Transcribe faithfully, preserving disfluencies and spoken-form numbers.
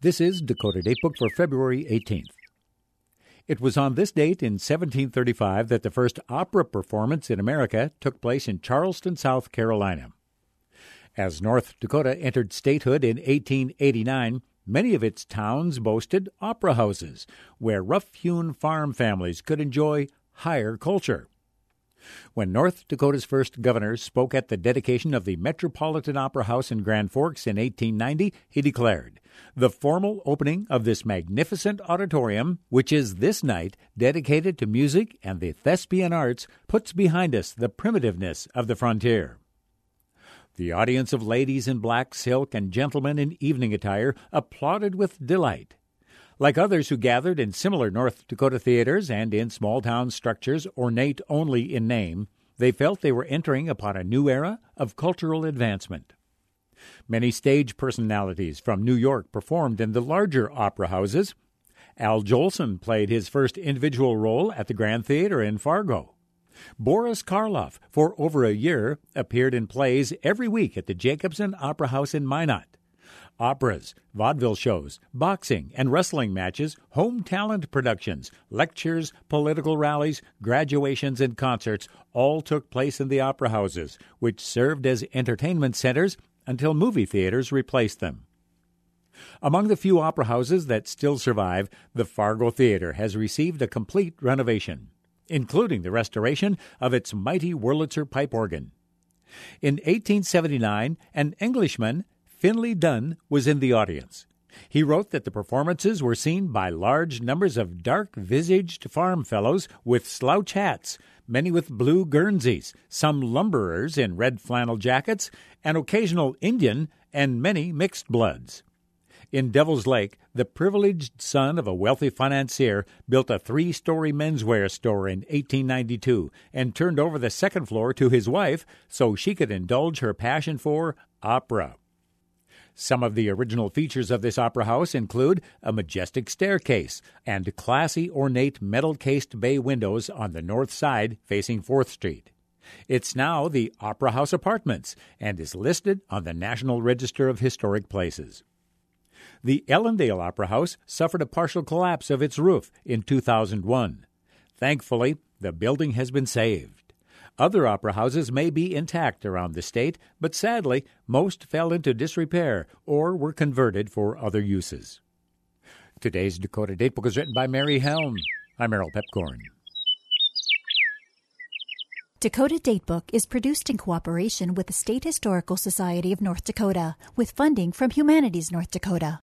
This is Dakota Datebook for February eighteenth. It was on this date in seventeen thirty-five that the first opera performance in America took place in Charleston, South Carolina. As North Dakota entered statehood in eighteen eighty-nine, many of its towns boasted opera houses, where rough-hewn farm families could enjoy higher culture. When North Dakota's first governor spoke at the dedication of the Metropolitan Opera House in Grand Forks in eighteen ninety, he declared, "The formal opening of this magnificent auditorium, which is this night dedicated to music and the thespian arts, puts behind us the primitiveness of the frontier." The audience of ladies in black silk and gentlemen in evening attire applauded with delight. Like others who gathered in similar North Dakota theaters and in small-town structures ornate only in name, they felt they were entering upon a new era of cultural advancement. Many stage personalities from New York performed in the larger opera houses. Al Jolson played his first individual role at the Grand Theater in Fargo. Boris Karloff, for over a year, appeared in plays every week at the Jacobson Opera House in Minot. Operas, vaudeville shows, boxing and wrestling matches, home talent productions, lectures, political rallies, graduations, and concerts all took place in the opera houses, which served as entertainment centers until movie theaters replaced them. Among the few opera houses that still survive, the Fargo Theater has received a complete renovation, including the restoration of its mighty Wurlitzer pipe organ. In eighteen seventy-nine, an Englishman, Finley Dunn, was in the audience. He wrote that the performances were seen by large numbers of dark-visaged farm fellows with slouch hats, many with blue guernseys, some lumberers in red flannel jackets, an occasional Indian, and many mixed bloods. In Devil's Lake, the privileged son of a wealthy financier built a three-story menswear store in eighteen ninety-two and turned over the second floor to his wife so she could indulge her passion for opera. Some of the original features of this opera house include a majestic staircase and classy ornate metal-cased bay windows on the north side facing fourth Street. It's now the Opera House Apartments and is listed on the National Register of Historic Places. The Ellendale Opera House suffered a partial collapse of its roof in two thousand one. Thankfully, the building has been saved. Other opera houses may be intact around the state, but sadly, most fell into disrepair or were converted for other uses. Today's Dakota Datebook is written by Mary Helm. I'm Errol Pepcorn. Dakota Datebook is produced in cooperation with the State Historical Society of North Dakota, with funding from Humanities North Dakota.